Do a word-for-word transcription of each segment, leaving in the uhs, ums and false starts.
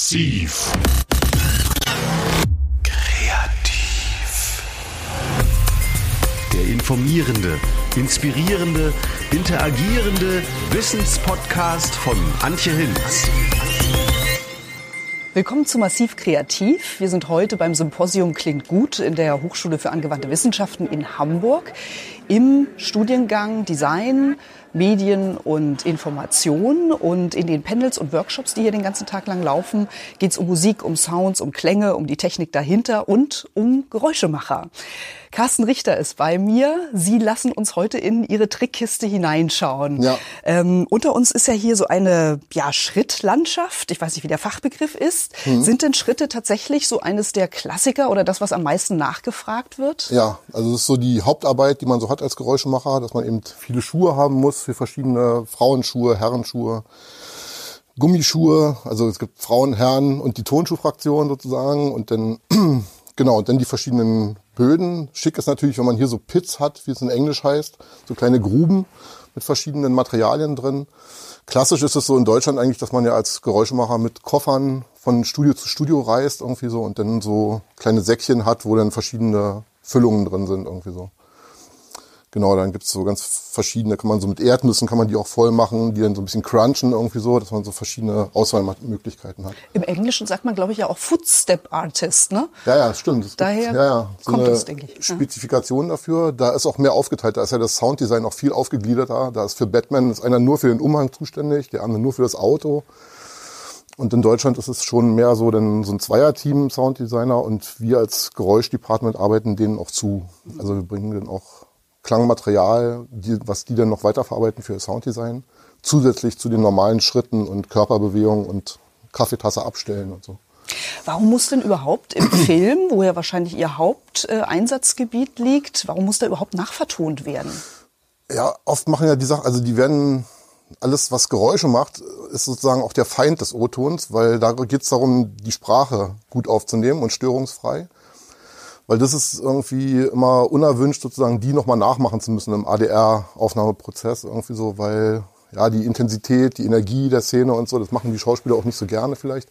Massiv. Kreativ. Der informierende, inspirierende, interagierende Wissenspodcast von Antje Hinz. Willkommen zu Massiv Kreativ. Wir sind heute beim Symposium Klingt gut in der Hochschule für angewandte Wissenschaften in Hamburg im Studiengang Design, Medien und Information. Und in den Panels und Workshops, die hier den ganzen Tag lang laufen, geht es um Musik, um Sounds, um Klänge, um die Technik dahinter und um Geräuschemacher. Carsten Richter ist bei mir. Sie lassen uns heute in Ihre Trickkiste hineinschauen. Ja. Ähm, unter uns ist ja hier so eine ja, Schrittlandschaft. Ich weiß nicht, wie der Fachbegriff ist. Mhm. Sind denn Schritte tatsächlich so eines der Klassiker oder das, was am meisten nachgefragt wird? Ja, also das ist so die Hauptarbeit, die man so hat als Geräuschemacher, dass man eben viele Schuhe haben muss für verschiedene Frauenschuhe, Herrenschuhe, Gummischuhe. Also es gibt Frauen, Herren und die Tonschuhfraktion sozusagen und dann genau und dann die verschiedenen Böden. Schick ist natürlich, wenn man hier so Pits hat, wie es in Englisch heißt, so kleine Gruben mit verschiedenen Materialien drin. Klassisch ist es so in Deutschland eigentlich, dass man ja als Geräuschemacher mit Koffern von Studio zu Studio reist irgendwie so und dann so kleine Säckchen hat, wo dann verschiedene Füllungen drin sind irgendwie so. Genau, dann gibt's so ganz verschiedene, kann man so mit Erdnüssen kann man die auch voll machen, die dann so ein bisschen crunchen irgendwie so, dass man so verschiedene Auswahlmöglichkeiten hat. Im Englischen sagt man, glaube ich, ja auch Footstep Artist, ne? Ja, ja, stimmt. Es Daher gibt, ja, ja, so kommt eine das, denke ich. Spezifikation dafür. Da ist auch mehr aufgeteilt. Da ist ja das Sounddesign auch viel aufgegliederter. Da ist für Batman ist einer nur für den Umhang zuständig, der andere nur für das Auto. Und in Deutschland ist es schon mehr so, denn so ein Zweierteam Sounddesigner und wir als Geräuschdepartment arbeiten denen auch zu. Also wir bringen denen auch Klangmaterial, die, was die dann noch weiterverarbeiten für Sounddesign, zusätzlich zu den normalen Schritten und Körperbewegungen und Kaffeetasse abstellen und so. Warum muss denn überhaupt im Film, wo ja wahrscheinlich Ihr Haupteinsatzgebiet liegt, warum muss da überhaupt nachvertont werden? Ja, oft machen ja die Sachen, also die werden, alles was Geräusche macht, ist sozusagen auch der Feind des O-Tons, weil da geht es darum, die Sprache gut aufzunehmen und störungsfrei. Weil das ist irgendwie immer unerwünscht, sozusagen die nochmal nachmachen zu müssen im A D R-Aufnahmeprozess irgendwie so, weil ja die Intensität, die Energie der Szene und so, das machen die Schauspieler auch nicht so gerne vielleicht.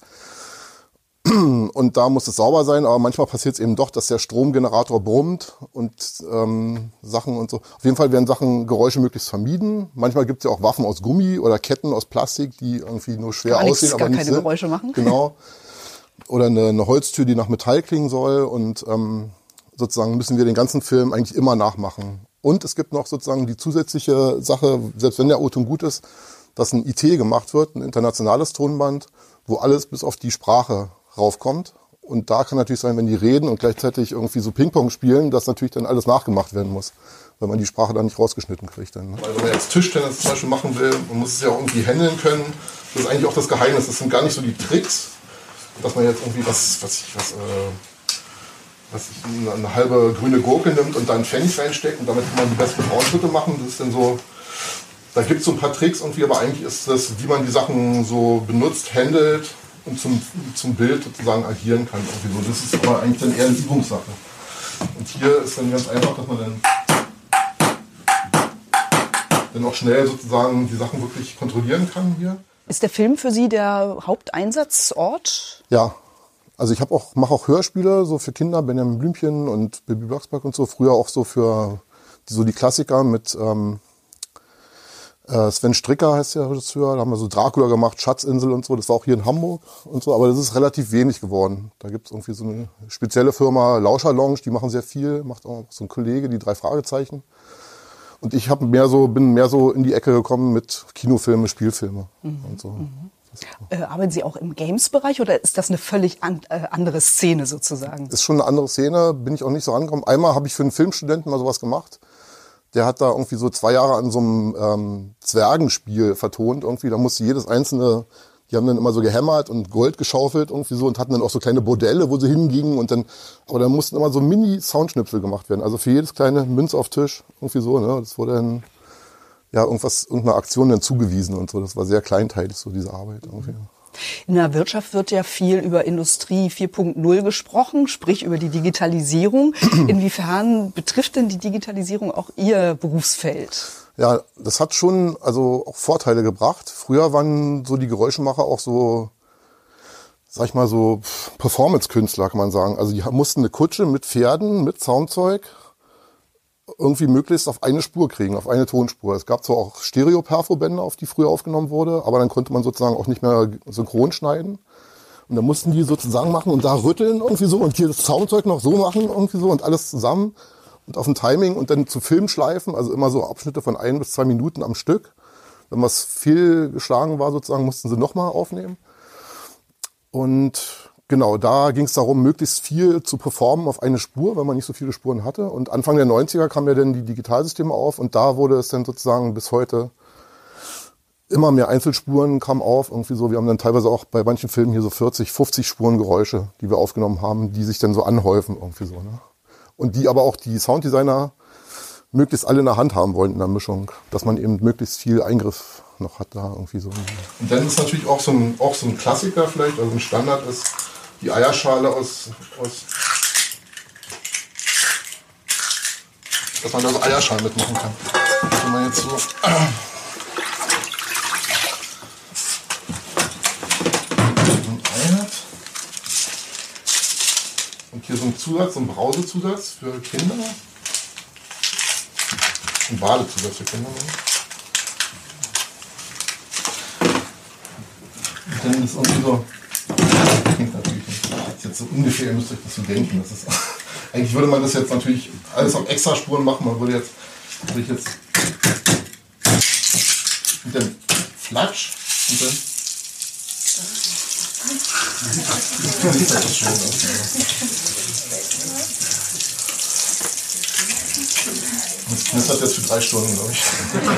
Und da muss es sauber sein, aber manchmal passiert es eben doch, dass der Stromgenerator brummt und ähm, Sachen und so. Auf jeden Fall werden Sachen, Geräusche möglichst vermieden. Manchmal gibt es ja auch Waffen aus Gummi oder Ketten aus Plastik, die irgendwie nur schwer gar aussehen, nichts, aber gar nicht keine sind. Geräusche machen. Genau. Oder eine, eine Holztür, die nach Metall klingen soll und ähm, sozusagen müssen wir den ganzen Film eigentlich immer nachmachen. Und es gibt noch sozusagen die zusätzliche Sache, selbst wenn der O-Ton gut ist, dass ein I T gemacht wird, ein internationales Tonband, wo alles bis auf die Sprache raufkommt. Und da kann natürlich sein, wenn die reden und gleichzeitig irgendwie so Ping-Pong spielen, dass natürlich dann alles nachgemacht werden muss, weil man die Sprache dann nicht rausgeschnitten kriegt. Dann, ne? Also wenn man jetzt Tischtennis zum Beispiel machen will, man muss es ja auch irgendwie handeln können. Das ist eigentlich auch das Geheimnis. Das sind gar nicht so die Tricks, dass man jetzt irgendwie was, was ich, was, äh, was ich, eine, eine halbe grüne Gurke nimmt und da einen Pfennig reinsteckt und damit kann man die besten Frauenschritte machen. Das ist dann so, da gibt es so ein paar Tricks irgendwie, aber eigentlich ist das, wie man die Sachen so benutzt, handelt und zum, zum Bild sozusagen agieren kann. Irgendwie so. Das ist aber eigentlich dann eher eine Übungssache. Und hier ist dann ganz einfach, dass man dann, dann auch schnell sozusagen die Sachen wirklich kontrollieren kann hier. Ist der Film für Sie der Haupteinsatzort? Ja, also ich habe auch mache auch Hörspiele so für Kinder, Benjamin Blümchen und Bibi Blocksberg und so. Früher auch so für so die Klassiker mit ähm, äh, Sven Stricker heißt der Regisseur. Da haben wir so Dracula gemacht, Schatzinsel und so. Das war auch hier in Hamburg und so. Aber das ist relativ wenig geworden. Da gibt es irgendwie so eine spezielle Firma Lauscher Lounge, die machen sehr viel. Macht auch so ein Kollege, die drei Fragezeichen. Und ich habe mehr so, bin mehr so in die Ecke gekommen mit Kinofilme, Spielfilme mhm. und so. Mhm. Äh, arbeiten Sie auch im Games-Bereich oder ist das eine völlig an, äh, andere Szene sozusagen? Ist schon eine andere Szene, bin ich auch nicht so rangekommen. Einmal habe ich für einen Filmstudenten mal sowas gemacht. Der hat da irgendwie so zwei Jahre an so einem ähm, Zwergenspiel vertont irgendwie. Da musste jedes einzelne, die haben dann immer so gehämmert und Gold geschaufelt irgendwie so und hatten dann auch so kleine Bordelle, wo sie hingingen und dann, aber dann mussten immer so Mini-Soundschnipsel gemacht werden. Also für jedes kleine Münz auf Tisch irgendwie so, ne. Das wurde dann, ja, irgendwas, irgendeine Aktion dann zugewiesen und so. Das war sehr kleinteilig, so diese Arbeit irgendwie. In der Wirtschaft wird ja viel über Industrie vier Punkt null gesprochen, sprich über die Digitalisierung. Inwiefern betrifft denn die Digitalisierung auch Ihr Berufsfeld? Ja, das hat schon also auch Vorteile gebracht. Früher waren so die Geräuschemacher auch so sag ich mal so, Performance-Künstler, kann man sagen. Also die mussten eine Kutsche mit Pferden, mit Soundzeug irgendwie möglichst auf eine Spur kriegen, auf eine Tonspur. Es gab zwar auch Stereo-Perfo-Bänder, auf die früher aufgenommen wurde, aber dann konnte man sozusagen auch nicht mehr synchron schneiden. Und dann mussten die sozusagen machen und da rütteln irgendwie so und hier das Soundzeug noch so machen irgendwie so und alles zusammen und auf ein Timing und dann zu Filmschleifen, also immer so Abschnitte von ein bis zwei Minuten am Stück. Wenn was viel geschlagen war sozusagen, mussten sie nochmal aufnehmen. Und genau, da ging es darum, möglichst viel zu performen auf eine Spur, weil man nicht so viele Spuren hatte. Und Anfang der neunziger kamen ja dann die Digitalsysteme auf und da wurde es dann sozusagen bis heute immer mehr Einzelspuren kamen auf. Irgendwie so, wir haben dann teilweise auch bei manchen Filmen hier so vierzig, fünfzig Spuren Geräusche, die wir aufgenommen haben, die sich dann so anhäufen irgendwie so. Ne? Und die aber auch die Sounddesigner möglichst alle in der Hand haben wollten in der Mischung, dass man eben möglichst viel Eingriff noch hat da irgendwie so. Und dann ist natürlich auch so ein, auch so ein Klassiker vielleicht, also ein Standard ist die Eierschale aus, aus dass man da so Eierschalen mitmachen kann. Wenn man jetzt so ein Ei hat und hier so ein Zusatz, so ein Brausezusatz für Kinder, ein Badezusatz für Kinder. Und dann ist irgendwie so, das klingt natürlich nicht, das ist jetzt so ungefähr, ihr müsst euch das so denken. Das ist, eigentlich würde man das jetzt natürlich alles auf Extraspuren machen, man würde jetzt, würde ich jetzt mit dem Flatsch und dann sieht das schön aus. Das hat jetzt für drei Stunden, glaube ich.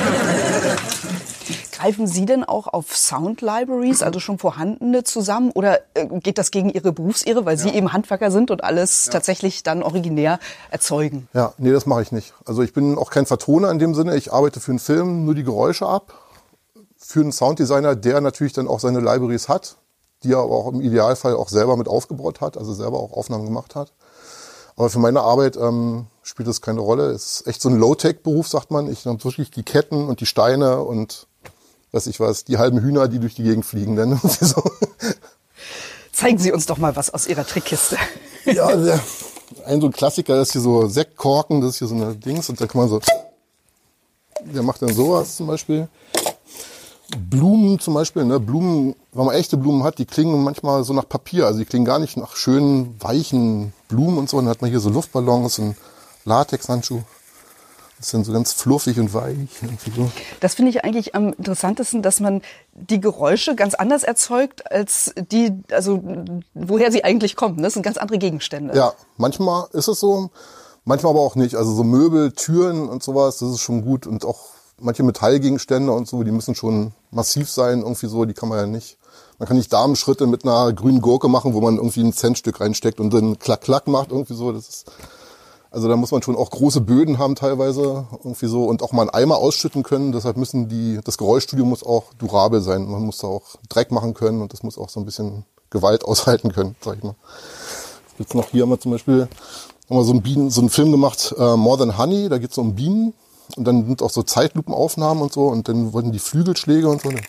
Greifen Sie denn auch auf Sound-Libraries, also schon vorhandene, zusammen? Oder geht das gegen Ihre Berufsehre, weil Sie ja. eben Handwerker sind und alles ja. tatsächlich dann originär erzeugen? Ja, nee, das mache ich nicht. Also ich bin auch kein Vertoner in dem Sinne. Ich arbeite für einen Film nur die Geräusche ab. Für einen Sounddesigner, der natürlich dann auch seine Libraries hat, die er aber auch im Idealfall auch selber mit aufgebaut hat, also selber auch Aufnahmen gemacht hat. Aber für meine Arbeit ähm, spielt das keine Rolle. Es ist echt so ein Low-Tech-Beruf, sagt man. Ich nehme wirklich die Ketten und die Steine und weiß ich was, die halben Hühner, die durch die Gegend fliegen. Dann so. Zeigen Sie uns doch mal was aus Ihrer Trickkiste. Ja, der, ein so ein Klassiker ist hier so Sektkorken, das ist hier so eine Dings und da kann man so, der macht dann sowas zum Beispiel. Blumen zum Beispiel, ne, Blumen, wenn man echte Blumen hat, die klingen manchmal so nach Papier, also die klingen gar nicht nach schönen, weichen Blumen und so. Dann hat man hier so Luftballons und Latexhandschuh. Das ist dann so ganz fluffig und weich. So. Das finde ich eigentlich am interessantesten, dass man die Geräusche ganz anders erzeugt, als die, also woher sie eigentlich kommen. Das sind ganz andere Gegenstände. Ja, manchmal ist es so, manchmal aber auch nicht. Also so Möbel, Türen und sowas, das ist schon gut. Und auch manche Metallgegenstände und so, die müssen schon massiv sein, irgendwie so, die kann man ja nicht. Man kann nicht Damenschritte mit einer grünen Gurke machen, wo man irgendwie ein Centstück reinsteckt und dann klack klack macht, irgendwie so. Das ist, also da muss man schon auch große Böden haben teilweise, irgendwie so, und auch mal einen Eimer ausschütten können. Deshalb müssen die, das Geräuschstudio muss auch durabel sein. Man muss da auch Dreck machen können und das muss auch so ein bisschen Gewalt aushalten können, sag ich mal. Jetzt noch hier haben wir zum Beispiel, haben wir so einen Bienen, so einen Film gemacht, uh, More Than Honey, da geht es um Bienen. Und dann sind auch so Zeitlupenaufnahmen und so. Und dann wurden die Flügelschläge und so. Haben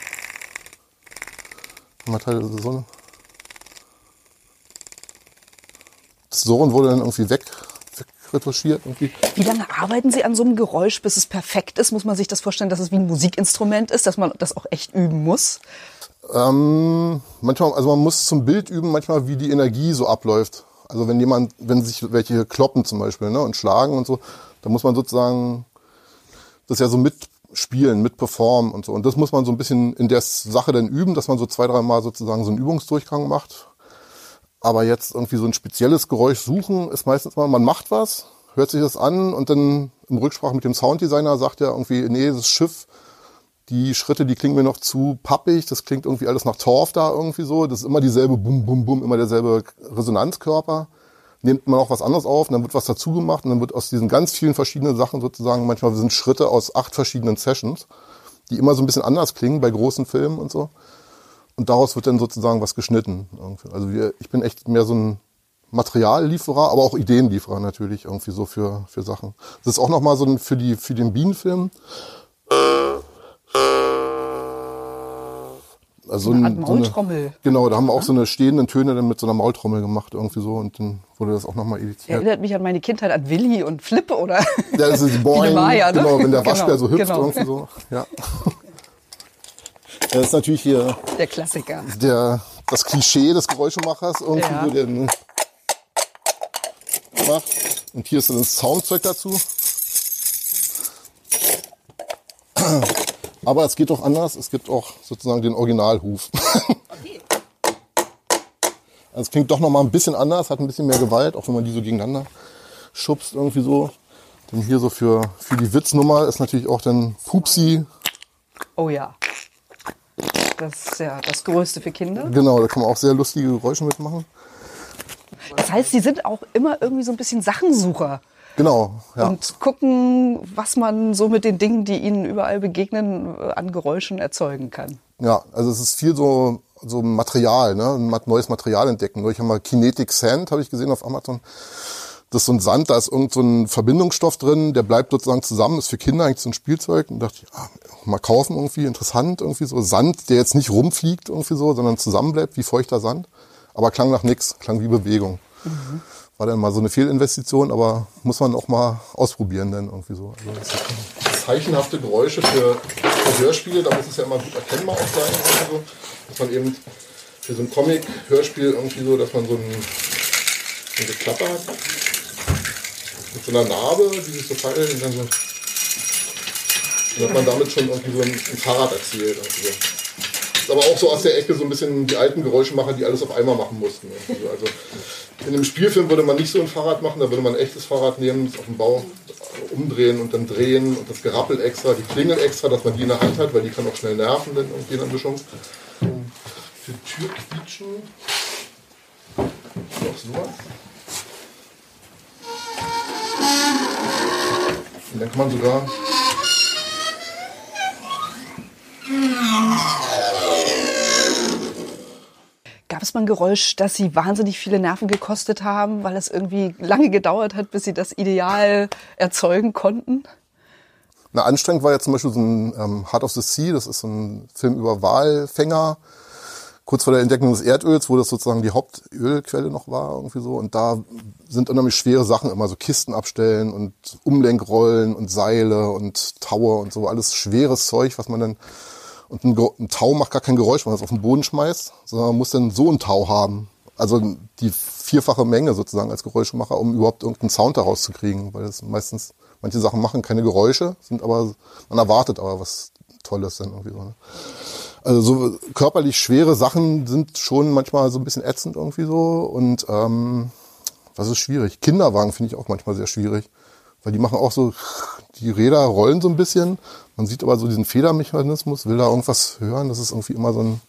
wir teilweise so eine. Das Surren wurde dann irgendwie weg, wegretuschiert. Irgendwie. Wie lange arbeiten Sie an so einem Geräusch, bis es perfekt ist? Muss man sich das vorstellen, dass es wie ein Musikinstrument ist, dass man das auch echt üben muss? Ähm, manchmal, also man muss zum Bild üben, manchmal wie die Energie so abläuft. Also wenn jemand, wenn sich welche kloppen zum Beispiel, ne, und schlagen und so, dann muss man sozusagen das ja so mitspielen, mitperformen und so. Und das muss man so ein bisschen in der Sache dann üben, dass man so zwei, dreimal sozusagen so einen Übungsdurchgang macht. Aber jetzt irgendwie so ein spezielles Geräusch suchen ist meistens mal, man macht was, hört sich das an und dann im Rücksprache mit dem Sounddesigner sagt er irgendwie, nee, das Schiff, die Schritte, die klingen mir noch zu pappig, das klingt irgendwie alles nach Torf da irgendwie so. Das ist immer dieselbe Bum, Bum, Bum, immer derselbe Resonanzkörper. Nimmt man auch was anderes auf und dann wird was dazu gemacht und dann wird aus diesen ganz vielen verschiedenen Sachen sozusagen, manchmal sind Schritte aus acht verschiedenen Sessions, die immer so ein bisschen anders klingen bei großen Filmen und so. Und daraus wird dann sozusagen was geschnitten. Also wir, ich bin echt mehr so ein Materiallieferer, aber auch Ideenlieferer natürlich irgendwie so für, für Sachen. Das ist auch nochmal so ein, für die, für den Bienenfilm. Also eine ein, Art Maultrommel. So eine, genau, da haben wir auch so eine stehenden Töne dann mit so einer Maultrommel gemacht irgendwie so und dann wurde das auch nochmal editiert. Erinnert mich an meine Kindheit an Willi und Flip oder ja, das ist Boing, Maya, ne? Genau, wenn der Waschbär genau, so hüpft genau. irgendwie so. Ja. Das ist natürlich hier der Klassiker. Der, das Klischee des Geräuschemachers irgendwie ja. so, der macht. Und hier ist so ein Soundtrack dazu. Aber es geht auch anders. Es gibt auch sozusagen den Originalhuf. Okay. Also es klingt doch noch mal ein bisschen anders, hat ein bisschen mehr Gewalt, auch wenn man die so gegeneinander schubst irgendwie so. Denn hier so für, für die Witznummer ist natürlich auch dann Pupsi. Oh ja. Das ist ja das Größte für Kinder. Genau, da kann man auch sehr lustige Geräusche mitmachen. Das heißt, Sie sind auch immer irgendwie so ein bisschen Sachensucher. Genau, ja. Und gucken, was man so mit den Dingen, die Ihnen überall begegnen, an Geräuschen erzeugen kann. Ja, also es ist viel so, so Material, ne? Ein neues Material entdecken. Ich habe mal Kinetic Sand, habe ich gesehen auf Amazon. Das ist so ein Sand, da ist irgend so ein Verbindungsstoff drin, der bleibt sozusagen zusammen, ist für Kinder eigentlich so ein Spielzeug. Und dachte ich, ah, mal kaufen irgendwie, interessant irgendwie so. Sand, der jetzt nicht rumfliegt irgendwie so, sondern zusammenbleibt wie feuchter Sand. Aber klang nach nix, klang wie Bewegung. Mhm. War dann mal so eine Fehlinvestition, aber muss man auch mal ausprobieren dann irgendwie so. Also das sind zeichenhafte Geräusche für, für Hörspiele, da muss es ja immer gut erkennbar auch sein. Also, dass man eben für so ein Comic-Hörspiel irgendwie so, dass man so, ein, so eine Klappe hat. Mit so einer Narbe, die sich so teilt und dann so. Und hat man damit schon irgendwie so ein, ein Fahrrad erzählt. Irgendwie so. Ist aber auch so aus der Ecke so ein bisschen die alten Geräuschemacher, die alles auf einmal machen mussten. Also, also in einem Spielfilm würde man nicht so ein Fahrrad machen, da würde man ein echtes Fahrrad nehmen, es auf dem Bauch umdrehen und dann drehen und das Gerappel extra, die Klingel extra, dass man die in der Hand hat, weil die kann auch schnell nerven dann irgendwie in der Mischung. Für Türquietschen noch sowas. Und dann kann man sogar Gab es mal ein Geräusch, das Sie wahnsinnig viele Nerven gekostet haben, weil es irgendwie lange gedauert hat, bis Sie das Ideal erzeugen konnten? Na, anstrengend war ja zum Beispiel so ein ähm, Heart of the Sea, das ist so ein Film über Walfänger, kurz vor der Entdeckung des Erdöls, wo das sozusagen die Hauptölquelle noch war, irgendwie so. Und da sind unheimlich schwere Sachen immer, so Kisten abstellen und Umlenkrollen und Seile und Taue und so, alles schweres Zeug, was man dann, und ein, ein Tau macht gar kein Geräusch, wenn man es auf den Boden schmeißt, sondern man muss dann so ein Tau haben. Also die vierfache Menge sozusagen als Geräuschemacher, um überhaupt irgendeinen Sound daraus zu kriegen, weil das meistens, manche Sachen machen keine Geräusche, sind aber, man erwartet aber was Tolles dann irgendwie so, ne? Also so körperlich schwere Sachen sind schon manchmal so ein bisschen ätzend irgendwie so und ähm, das ist schwierig. Kinderwagen finde ich auch manchmal sehr schwierig, weil die machen auch so, die Räder rollen so ein bisschen, man sieht aber so diesen Federmechanismus, will da irgendwas hören, das ist irgendwie immer so ein,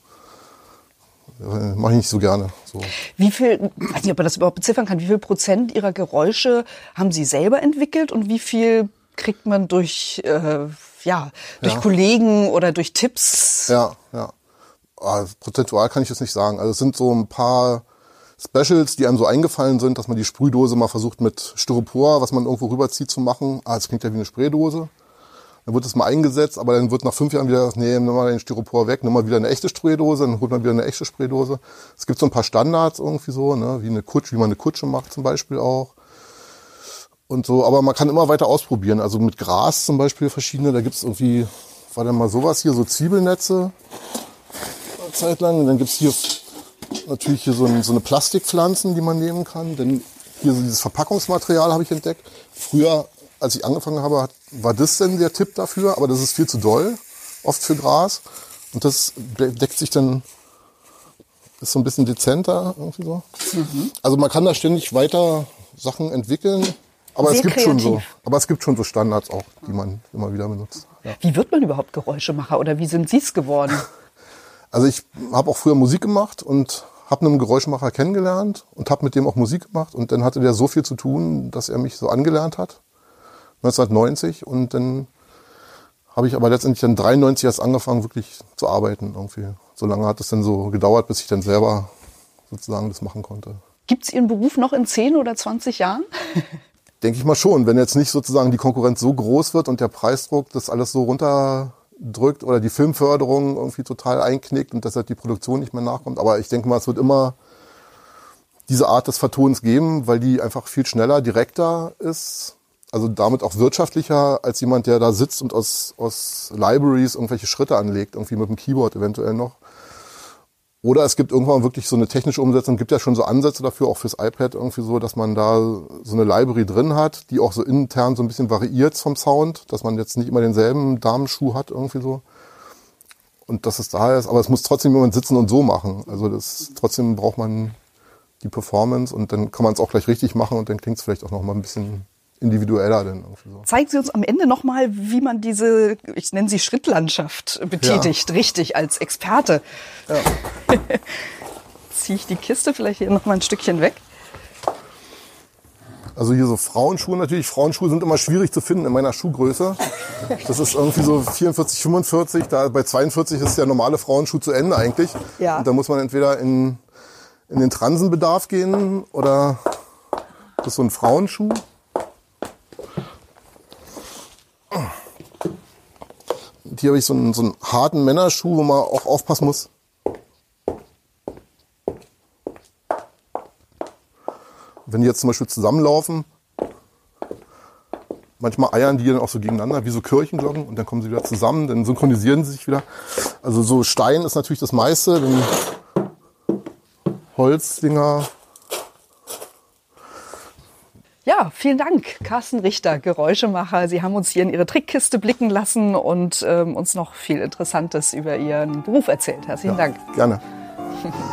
äh, mache ich nicht so gerne. So. Wie viel, ich weiß nicht, ob man das überhaupt beziffern kann, wie viel Prozent Ihrer Geräusche haben Sie selber entwickelt und wie viel kriegt man durch äh, ja, durch ja. Kollegen oder durch Tipps? Ja, ja. Also, prozentual kann ich das nicht sagen. Also es sind so ein paar Specials, die einem so eingefallen sind, dass man die Sprühdose mal versucht mit Styropor, was man irgendwo rüberzieht, zu machen. Ah, das klingt ja wie eine Spraydose. Dann wird das mal eingesetzt, aber dann wird nach fünf Jahren wieder, nee, nimm mal den Styropor weg, nimm mal wieder eine echte Spraydose, dann holt man wieder eine echte Spraydose. Es gibt so ein paar Standards irgendwie so, ne, wie eine Kutsche, wie man eine Kutsche macht zum Beispiel auch. Und so, aber man kann immer weiter ausprobieren. Also mit Gras zum Beispiel verschiedene, da gibt's irgendwie, war dann mal sowas hier, so Zwiebelnetze, eine Zeit lang. Und dann gibt's hier natürlich hier so, ein, so eine Plastikpflanzen, die man nehmen kann. Denn hier so dieses Verpackungsmaterial habe ich entdeckt. Früher, als ich angefangen habe, war das denn der Tipp dafür, aber das ist viel zu doll, oft für Gras. Und das deckt sich dann, ist so ein bisschen dezenter irgendwie so. Mhm. Also man kann da ständig weiter Sachen entwickeln. Aber Sehr es gibt kreativ. schon so, aber es gibt schon so Standards auch, die man immer wieder benutzt. Ja. Wie wird man überhaupt Geräuschemacher oder wie sind Sie es geworden? Also ich habe auch früher Musik gemacht und habe einen Geräuschemacher kennengelernt und habe mit dem auch Musik gemacht und dann hatte der so viel zu tun, dass er mich so angelernt hat, neunzehnhundertneunzig, und dann habe ich aber letztendlich dann dreiundneunzig erst angefangen wirklich zu arbeiten irgendwie. So lange hat es dann so gedauert, bis ich dann selber sozusagen das machen konnte. Gibt es Ihren Beruf noch in zehn oder zwanzig Jahren? Denke ich mal schon, wenn jetzt nicht sozusagen die Konkurrenz so groß wird und der Preisdruck das alles so runter drückt oder die Filmförderung irgendwie total einknickt und deshalb die Produktion nicht mehr nachkommt. Aber ich denke mal, es wird immer diese Art des Vertonens geben, weil die einfach viel schneller, direkter ist. Also damit auch wirtschaftlicher als jemand, der da sitzt und aus, aus Libraries irgendwelche Schritte anlegt, irgendwie mit dem Keyboard eventuell noch. Oder es gibt irgendwann wirklich so eine technische Umsetzung, gibt ja schon so Ansätze dafür, auch fürs iPad irgendwie so, dass man da so eine Library drin hat, die auch so intern so ein bisschen variiert vom Sound, dass man jetzt nicht immer denselben Damenschuh hat irgendwie so. Und dass es da ist, aber es muss trotzdem jemand sitzen und so machen. Also das trotzdem braucht man die Performance und dann kann man es auch gleich richtig machen und dann klingt es vielleicht auch noch mal ein bisschen individueller dann irgendwie so. Zeigen Sie uns am Ende noch mal, wie man diese, ich nenne sie Schrittlandschaft, betätigt, ja. Richtig, als Experte. Ja. Ziehe ich die Kiste vielleicht hier noch mal ein Stückchen weg? Also hier so Frauenschuhe natürlich. Frauenschuhe sind immer schwierig zu finden in meiner Schuhgröße. Das ist irgendwie so vierundvierzig, fünfundvierzig. Da bei zweiundvierzig ist der normale Frauenschuh zu Ende eigentlich. Ja. Und da muss man entweder in, in den Transenbedarf gehen oder das ist so ein Frauenschuh. Und hier habe ich so einen, so einen harten Männerschuh, wo man auch aufpassen muss. Wenn die jetzt zum Beispiel zusammenlaufen, manchmal eiern die dann auch so gegeneinander, wie so Kirchenglocken, und dann kommen sie wieder zusammen, dann synchronisieren sie sich wieder. Also so Stein ist natürlich das meiste, dann Holzdinger. Ja, vielen Dank, Carsten Richter, Geräuschemacher. Sie haben uns hier in Ihre Trickkiste blicken lassen und ähm, uns noch viel Interessantes über Ihren Beruf erzählt. Herzlichen ja, Dank. Gerne.